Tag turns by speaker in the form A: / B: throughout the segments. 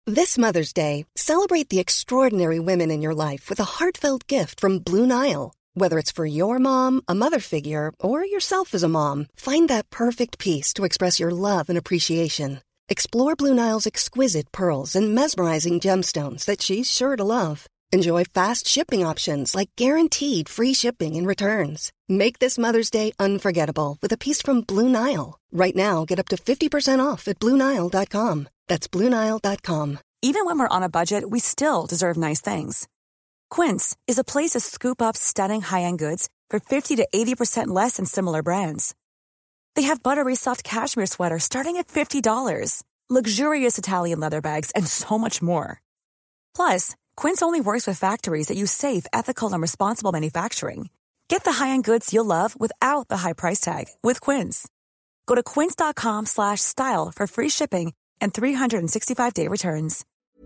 A: This Mother's Day, celebrate the extraordinary women in your life with a heartfelt gift from Blue Nile. Whether it's for your mom, a mother figure, or yourself as a mom, find that perfect piece to express your love and appreciation. Explore Blue Nile's exquisite pearls and mesmerizing gemstones that she's sure to love. Enjoy fast shipping options like guaranteed free shipping and returns. Make this Mother's Day unforgettable with a piece from Blue Nile. Right now, get up to 50% off at BlueNile.com. That's BlueNile.com.
B: Even when we're on a budget, we still deserve nice things. Quince is a place to scoop up stunning high-end goods for 50 to 80% less than similar brands. They have buttery soft cashmere sweaters starting at $50, luxurious Italian leather bags, and so much more. Plus, Quince only works with factories that use safe, ethical, and responsible manufacturing. Get the high-end goods you'll love without the high price tag with Quince. Go to quince.com/style for free shipping and 365-day returns.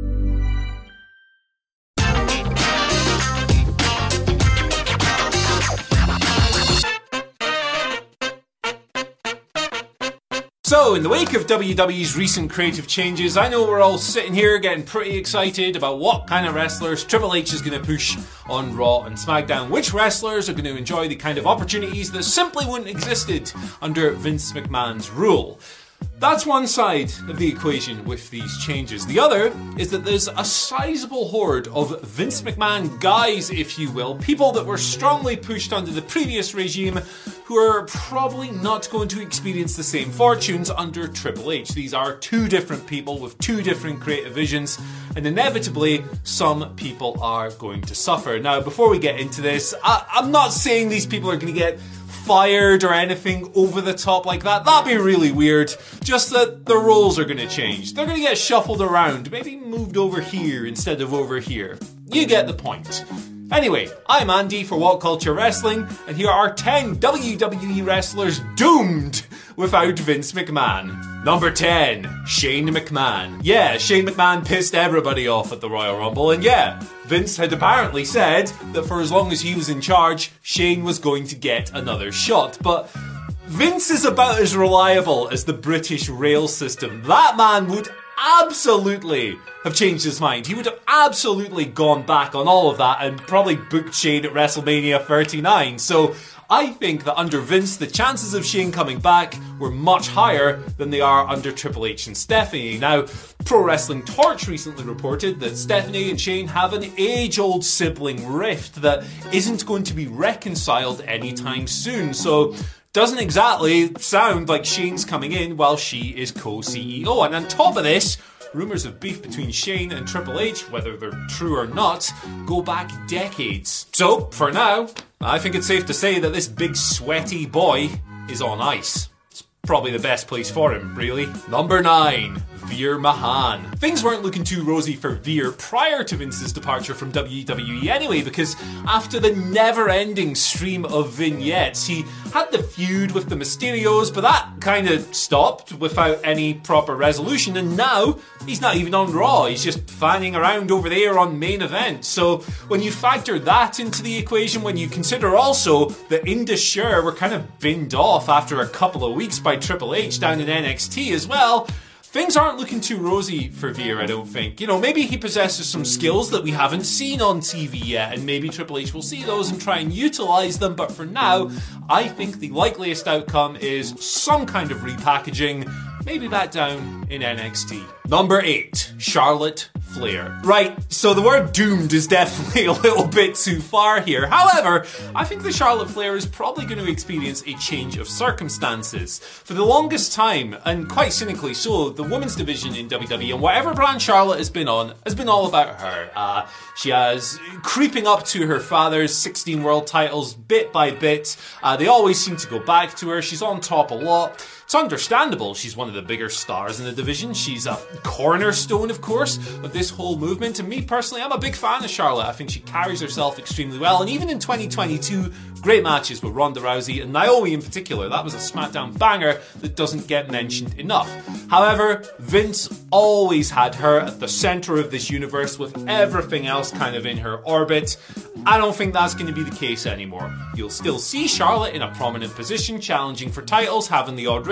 C: So, in the wake of WWE's recent creative changes, I know we're all sitting here getting pretty excited about what kind of wrestlers Triple H is going to push on Raw and SmackDown. Which wrestlers are going to enjoy the kind of opportunities that simply wouldn't existed under Vince McMahon's rule. That's one side of the equation with these changes. The other is that there's a sizable horde of Vince McMahon guys, if you will, people that were strongly pushed under the previous regime who are probably not going to experience the same fortunes under Triple H. These are two different people with two different creative visions, and inevitably some people are going to suffer. Now, before we get into this, I'm not saying these people are going to get fired or anything over the top like that. That'd be really weird. Just that the roles are going to change. They're going to get shuffled around, maybe moved over here instead of over here. You get the point. Anyway, I'm Andy for What Culture Wrestling, and here are 10 WWE wrestlers doomed without Vince McMahon. Number 10, Shane McMahon. Yeah, Shane McMahon pissed everybody off at the Royal Rumble, and yeah, Vince had apparently said that for as long as he was in charge, Shane was going to get another shot, but Vince is about as reliable as the British rail system. That man would absolutely have changed his mind. He would have absolutely gone back on all of that and probably booked Shane at WrestleMania 39. So I think that under Vince, the chances of Shane coming back were much higher than they are under Triple H and Stephanie. Now, Pro Wrestling Torch recently reported that Stephanie and Shane have an age-old sibling rift that isn't going to be reconciled anytime soon. So doesn't exactly sound like Shane's coming in while she is co-CEO. And on top of this, rumours of beef between Shane and Triple H, whether they're true or not, go back decades. So, for now, I think it's safe to say that this big sweaty boy is on ice. It's probably the best place for him, really. Number 9. Veer Mahan. Things weren't looking too rosy for Veer prior to Vince's departure from WWE anyway, because after the never-ending stream of vignettes, he had the feud with the Mysterios, but that kind of stopped without any proper resolution, and now he's not even on Raw. He's just fanning around over there on Main Event. So when you factor that into the equation, when you consider also that Indus Sher were kind of binned off after a couple of weeks by Triple H down in NXT as well, things aren't looking too rosy for Veer, I don't think. You know, maybe he possesses some skills that we haven't seen on TV yet, and maybe Triple H will see those and try and utilise them, but for now, I think the likeliest outcome is some kind of repackaging, maybe that down in NXT. Number 8, Charlotte Flair. Right, so the word doomed is definitely a little bit too far here. However, I think the Charlotte Flair is probably going to experience a change of circumstances. For the longest time, and quite cynically so, the women's division in WWE and whatever brand Charlotte has been on has been all about her. She has creeping up to her father's 16 world titles bit by bit. They always seem to go back to her. She's on top a lot. It's understandable. She's one of the bigger stars in the division. She's a cornerstone, of course, of this whole movement. And me personally, I'm a big fan of Charlotte. I think she carries herself extremely well. And even in 2022, great matches with Ronda Rousey and Naomi in particular. That was a SmackDown banger that doesn't get mentioned enough. However, Vince always had her at the center of this universe with everything else kind of in her orbit. I don't think that's going to be the case anymore. You'll still see Charlotte in a prominent position, challenging for titles, having the odd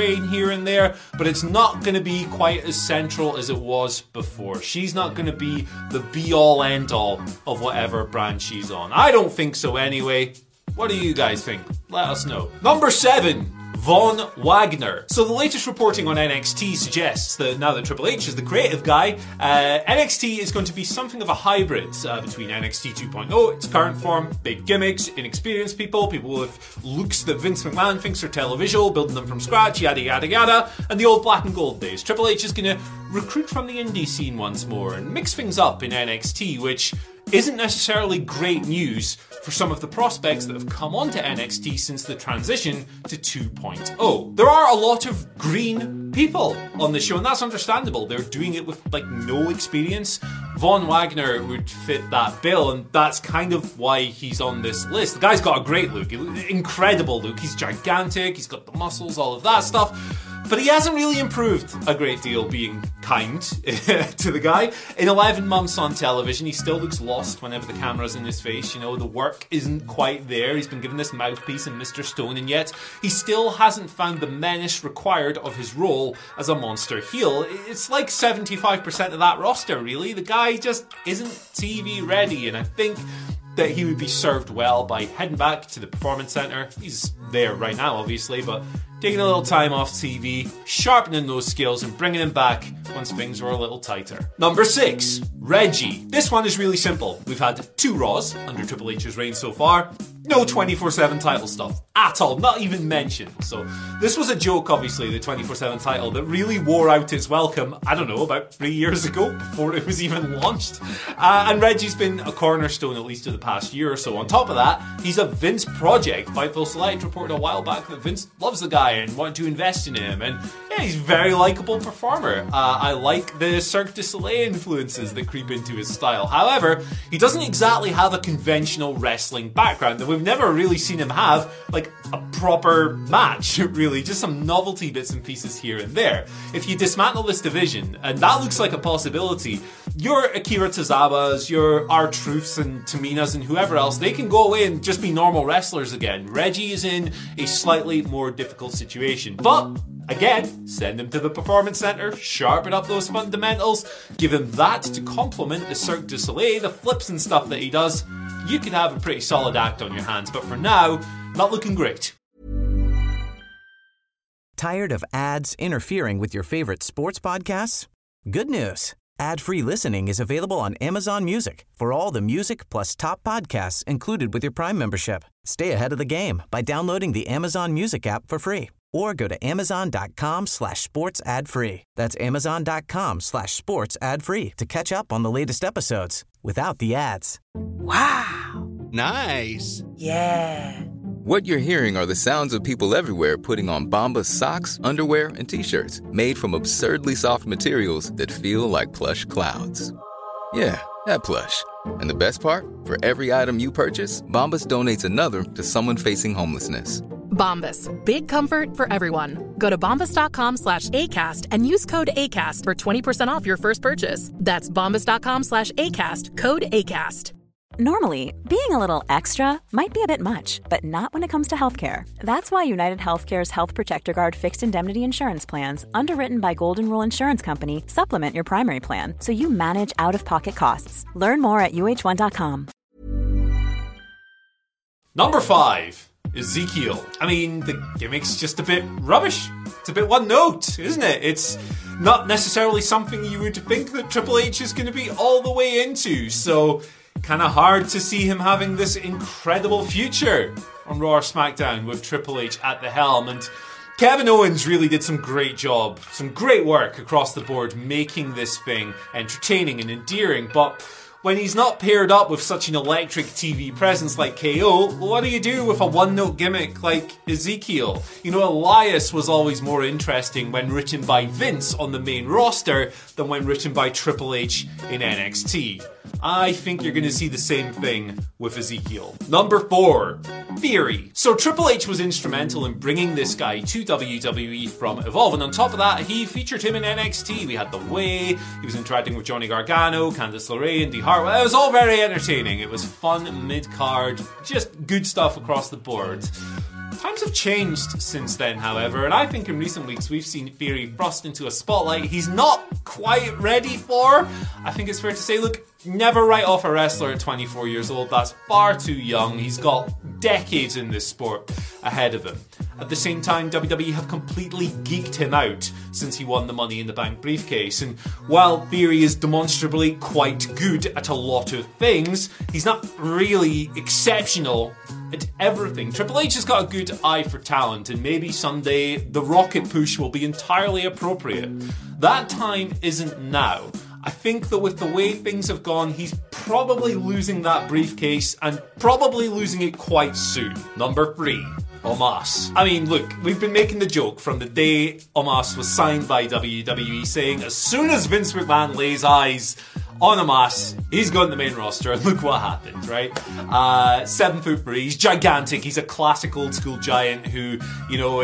C: train here and there, but it's not going to be quite as central as it was before. She's not going to be the be-all, end-all of whatever brand she's on. I don't think so anyway. What do you guys think? Let us know. Number 7. Von Wagner. So the latest reporting on NXT suggests that now that Triple H is the creative guy, NXT is going to be something of a hybrid between NXT 2.0, its current form, big gimmicks, inexperienced people with looks that Vince McMahon thinks are televisual, building them from scratch, yada yada yada, and the old black and gold days. Triple H is going to recruit from the indie scene once more and mix things up in NXT, which isn't necessarily great news for some of the prospects that have come onto NXT since the transition to 2.0. There are a lot of green people on the show, and that's understandable. They're doing it with no experience. Von Wagner would fit that bill, and that's kind of why he's on this list. The guy's got a great look, incredible look. He's gigantic, he's got the muscles, all of that stuff. But he hasn't really improved a great deal, being kind to the guy. In 11 months on television, he still looks lost whenever the camera's in his face. The work isn't quite there. He's been given this mouthpiece and Mr. Stone, and yet he still hasn't found the menace required of his role as a monster heel. It's like 75% of that roster, really. The guy just isn't TV ready, and I think that he would be served well by heading back to the Performance Center. He's there right now, obviously, but taking a little time off TV, sharpening those skills and bringing him back once things were a little tighter. Number 6, Reggie. This one is really simple. We've had 2 Raws under Triple H's reign so far. No 24/7 title stuff at all, not even mentioned. So this was a joke, obviously, the 24/7 title that really wore out its welcome, I don't know, about 3 years ago, before it was even launched. And Reggie's been a cornerstone at least of the past year or so. On top of that, he's a Vince project. Fightful Select reported a while back that Vince loves the guy and wanted to invest in him. And yeah, he's a very likable performer. I like the Cirque du Soleil influences that creep into his style. However, he doesn't exactly have a conventional wrestling background. We've never really seen him have a proper match, really, just some novelty bits and pieces here and there. If you dismantle this division, and that looks like a possibility, your Akira Tozawas, your R-Truths and Taminas and whoever else, they can go away and just be normal wrestlers again. Reggie is in a slightly more difficult situation, but again, send him to the Performance Center, sharpen up those fundamentals, give him that to complement the Cirque du Soleil, the flips and stuff that he does. You could have a pretty solid act on your hands, but for now, not looking great.
D: Tired of ads interfering with your favorite sports podcasts? Good news. Ad-free listening is available on Amazon Music for all the music plus top podcasts included with your Prime membership. Stay ahead of the game by downloading the Amazon Music app for free or go to amazon.com/sports ad free. That's amazon.com/sports ad free to catch up on the latest episodes without the ads.
E: Wow.
F: Nice.
E: Yeah.
G: What you're hearing are the sounds of people everywhere putting on Bombas socks, underwear, and T-shirts made from absurdly soft materials that feel like plush clouds. Yeah, that plush. And the best part? For every item you purchase, Bombas donates another to someone facing homelessness.
H: Bombas. Big comfort for everyone. Go to bombas.com/ACAST and use code ACAST for 20% off your first purchase. That's bombas.com/ACAST, code ACAST.
B: Normally, being a little extra might be a bit much, but not when it comes to healthcare. That's why United Healthcare's Health Protector Guard fixed indemnity insurance plans, underwritten by Golden Rule Insurance Company, supplement your primary plan so you manage out-of-pocket costs. Learn more at UH1.com.
C: Number 5, Ezekiel. I mean, the gimmick's just a bit rubbish. It's a bit one note, isn't it? It's not necessarily something you would think that Triple H is going to be all the way into, so kind of hard to see him having this incredible future on Raw or SmackDown with Triple H at the helm. And Kevin Owens really did some great job, some great work across the board making this thing entertaining and endearing, but when he's not paired up with such an electric TV presence like KO, what do you do with a one-note gimmick like Ezekiel? Elias was always more interesting when written by Vince on the main roster than when written by Triple H in NXT. I think you're going to see the same thing with Ezekiel. Number 4, Theory. So Triple H was instrumental in bringing this guy to WWE from Evolve, and on top of that, he featured him in NXT. We had The Way, he was interacting with Johnny Gargano, Candice LeRae, and Dee Hartwell. It was all very entertaining. It was fun mid-card, just good stuff across the board. Time Times have changed since then, however, and I think in recent weeks we've seen Theory thrust into a spotlight he's not quite ready for. I think it's fair to say, look, never write off a wrestler at 24 years old. That's far too young. He's got decades in this sport ahead of him. At the same time, WWE have completely geeked him out since he won the Money in the Bank briefcase. And while Theory is demonstrably quite good at a lot of things, he's not really exceptional at everything. Triple H has got a good eye for talent, and maybe someday the rocket push will be entirely appropriate. That time isn't now. I think that with the way things have gone, he's probably losing that briefcase, and probably losing it quite soon. Number 3. Omos. I mean, look, we've been making the joke from the day Omos was signed by WWE, saying as soon as Vince McMahon lays eyes on Omos, he's going to the main roster, and look what happened, right? 7'3", he's gigantic, he's a classic old school giant who, you know,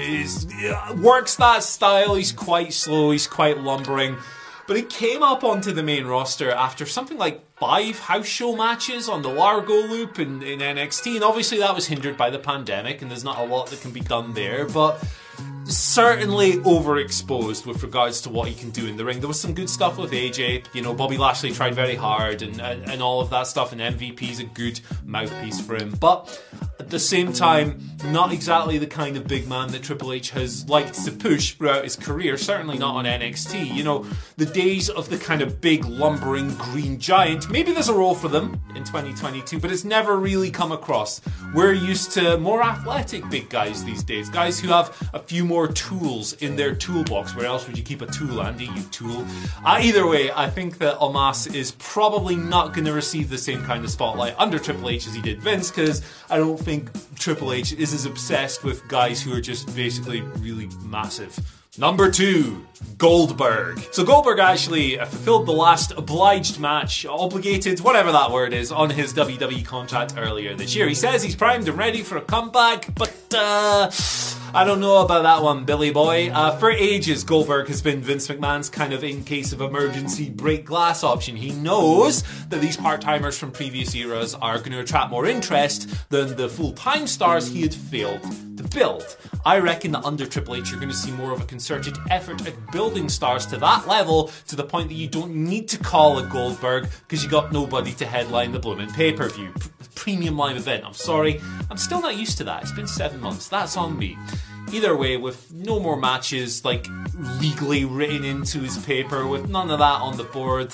C: works that style. He's quite slow, he's quite lumbering. But he came up onto the main roster after something like 5 house show matches on the Largo Loop in NXT, and obviously that was hindered by the pandemic, and there's not a lot that can be done there, but certainly overexposed with regards to what he can do in the ring. There was some good stuff with AJ, you know, Bobby Lashley tried very hard and all of that stuff, and MVP's a good mouthpiece for him, but at the same time, not exactly the kind of big man that Triple H has liked to push throughout his career, certainly not on NXT. You know, the days of the kind of big lumbering green giant, maybe there's a role for them in 2022, but it's never really come across. We're used to more athletic big guys these days, guys who have a few more tools in their toolbox. Where else would you keep a tool, Andy, you tool? Either way, I think that Omos is probably not going to receive the same kind of spotlight under Triple H as he did Vince, because I don't think Triple H is as obsessed with guys who are just basically really massive. Number 2, Goldberg. So Goldberg actually fulfilled the last obliged match, obligated, whatever that word is, on his WWE contract earlier this year. He says he's primed and ready for a comeback, but I don't know about that one, Billy boy. For ages, Goldberg has been Vince McMahon's kind of in case of emergency break glass option. He knows that these part-timers from previous eras are going to attract more interest than the full-time stars he had failed to build. I reckon that under Triple H you're going to see more of a concerted effort at building stars to that level, to the point that you don't need to call a Goldberg because you got nobody to headline the blooming pay-per-view. Premium live event. I'm sorry, I'm still not used to that. It's been 7 months. That's on me. Either way, with no more matches like legally written into his paper, with none of that on the board,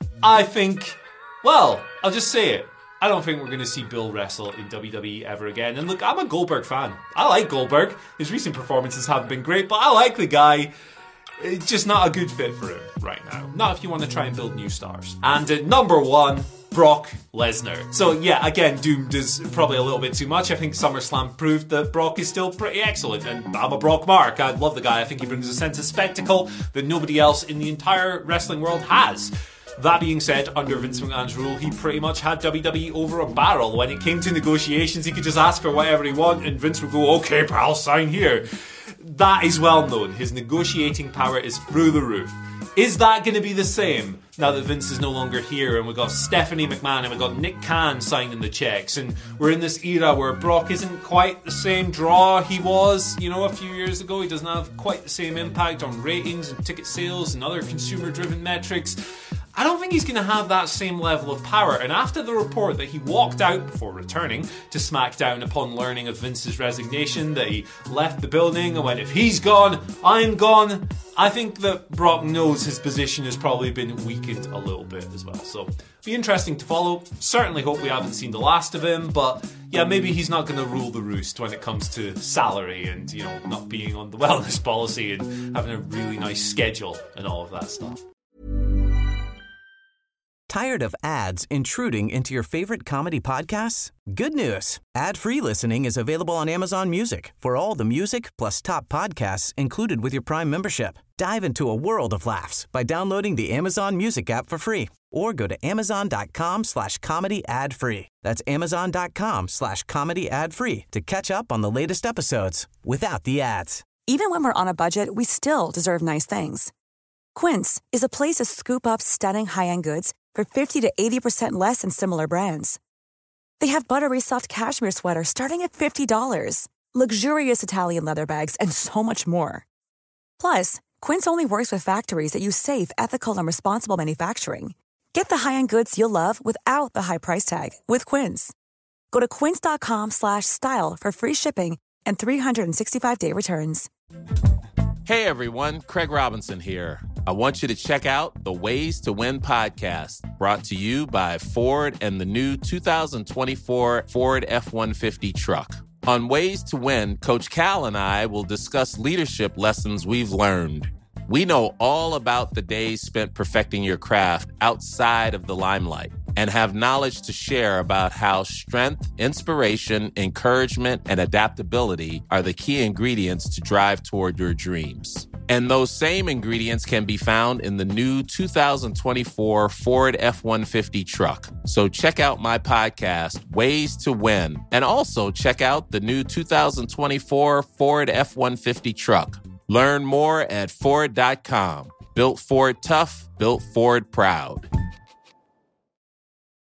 C: I think, well, I'll just say it. I don't think we're going to see Bill wrestle in WWE ever again. And look, I'm a Goldberg fan. I like Goldberg. His recent performances haven't been great, but I like the guy. It's just not a good fit for him right now. Not if you want to try and build new stars. And at number 1, Brock Lesnar. So yeah, again, doomed is probably a little bit too much. I think SummerSlam proved that Brock is still pretty excellent, and I'm a Brock mark. I love the guy. I think he brings a sense of spectacle that nobody else in the entire wrestling world has. That being said, under Vince McMahon's rule, he pretty much had WWE over a barrel. When it came to negotiations, he could just ask for whatever he wanted, and Vince would go, okay, pal, sign here. That is well known. His negotiating power is through the roof. Is that going to be the same now that Vince is no longer here, and we've got Stephanie McMahon and we've got Nick Khan signing the checks, and we're in this era where Brock isn't quite the same draw he was, you know, a few years ago. He doesn't have quite the same impact on ratings and ticket sales and other consumer-driven metrics. I don't think he's going to have that same level of power. And after the report that he walked out before returning to SmackDown upon learning of Vince's resignation, that he left the building and went, if he's gone, I'm gone, I think that Brock knows his position has probably been weakened a little bit as well. So, be interesting to follow. Certainly hope we haven't seen the last of him, but yeah, maybe he's not going to rule the roost when it comes to salary and, you know, not being on the wellness policy and having a really nice schedule and all of that stuff.
D: Tired of ads intruding into your favorite comedy podcasts? Good news. Ad-free listening is available on Amazon Music for all the music plus top podcasts included with your Prime membership. Dive into a world of laughs by downloading the Amazon Music app for free or go to amazon.com/comedy ad-free. That's amazon.com/comedy ad-free to catch up on the latest episodes without the ads.
B: Even when we're on a budget, we still deserve nice things. Quince is a place to scoop up stunning high-end goods for 50 to 80% less than similar brands. They have buttery soft cashmere sweaters starting at $50, luxurious Italian leather bags, and so much more. Plus, Quince only works with factories that use safe, ethical, and responsible manufacturing. Get the high-end goods you'll love without the high price tag with Quince. Go to quince.com/style for free shipping and 365-day returns.
F: Hey everyone, Craig Robinson here. I want you to check out the Ways to Win podcast, brought to you by Ford and the new 2024 Ford F-150 truck. On Ways to Win, Coach Cal and I will discuss leadership lessons we've learned. We know all about the days spent perfecting your craft outside of the limelight and have knowledge to share about how strength, inspiration, encouragement, and adaptability are the key ingredients to drive toward your dreams. And those same ingredients can be found in the new 2024 Ford F-150 truck. So check out my podcast, Ways to Win, and also check out the new 2024 Ford F-150 truck. Learn more at Ford.com. Built Ford tough, built Ford proud.